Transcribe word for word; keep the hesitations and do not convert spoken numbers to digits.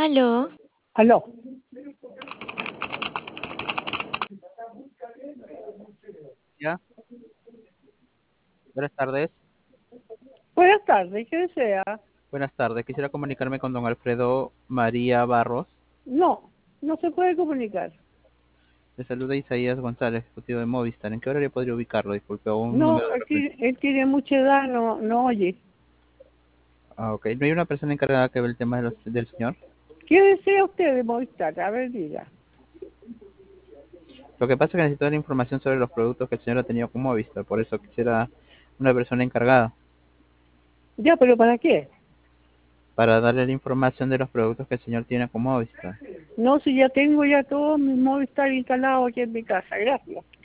Aló. Aló. Ya. Buenas tardes. Buenas tardes, ¿qué desea? Buenas tardes. Quisiera comunicarme con don Alfredo María Barros. No, no se puede comunicar. Le saluda Isaías González, ejecutivo de Movistar. ¿En qué horario podría ubicarlo? Disculpe, o un No, número de él referencia. tiene, él tiene mucha edad, no, no oye. Ah, ok. ¿No hay una persona encargada que ve el tema de los- del señor? ¿Qué desea usted de Movistar? A ver, diga. Lo que pasa es que necesito la información sobre los productos que el señor ha tenido con Movistar. Por eso quisiera una persona encargada Ya, pero ¿para qué? para darle la información de los productos que el señor tiene con Movistar. No, si ya tengo ya todo mi Movistar instalado aquí en mi casa, gracias.